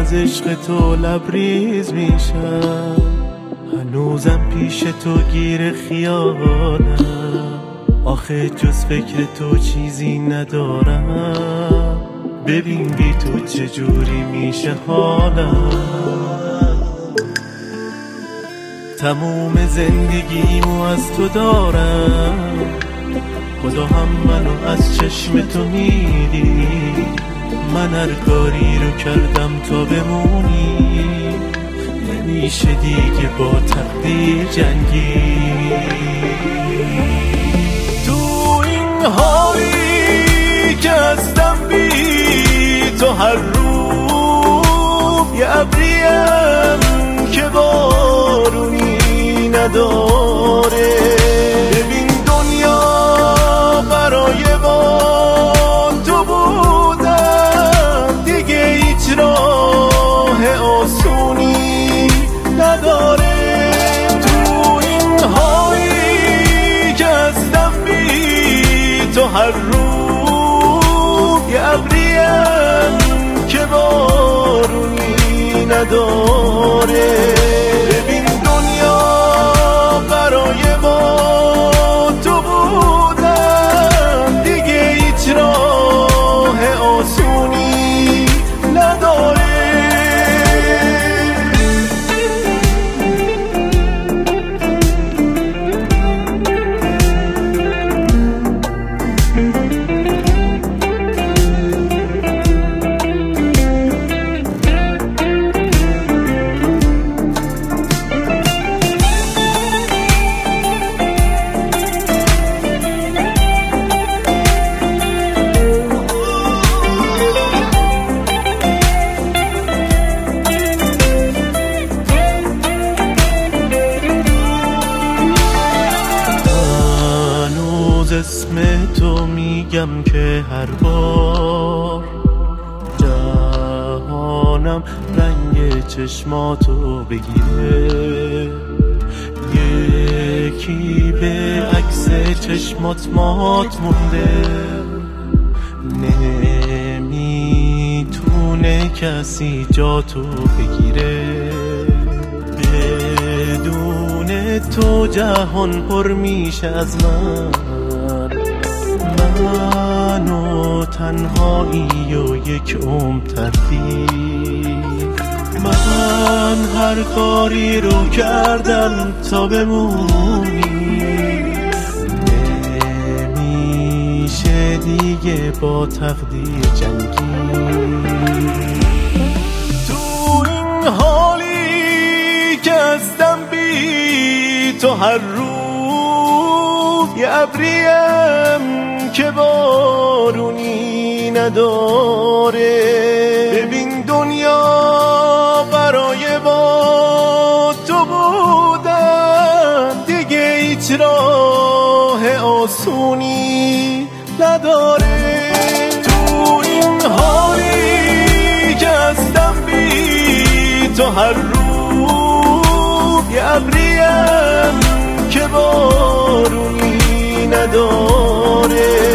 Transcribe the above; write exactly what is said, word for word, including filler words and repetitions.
از عشق تو لبریز میشم، هنوزم پیش تو گیر خیالم، آخه جز فکر تو چیزی ندارم، ببین بی تو چجوری میشه حالم. تموم زندگیمو از تو دارم، خدا هم منو از چشم تو میدی، من هر کاری رو کردم تا بمونی، نمیشه دیگه با تقدیر جنگی. تو این حالی که هستم بی تو هر روز یه ابریم که بارونی نداره، ببین دنیا برای با تو بودم دیگه هیچ راه آسونی نداره. تو این هایی که هستم بی تو هر روز یه ابریم که بارونی نداره، ببین دنیا برای ما تو بودم دیگه هیچ راه آسونی نداره. اسم تو میگم که هر بار جهانم رنگ چشماتو بگیره، یکی به عکس چشمات مات مونده، نمیتونه کسی جاتو بگیره، بدون تو جهان پر میشه از من، من و تنهایی و یک عمر تردید، من هر کاری رو کردم تا بمونی، نمیشه دیگه با تقدیر جنگی. تو این حالی که هستم بی تو هر روز یه ابریم که بارونی نداره، ببین دنیا برای با تو بودم دیگه هیچ راه آسونی نداره. تو این حالی که هستم بی تو هر روز یه ابریم که بارونی نداره،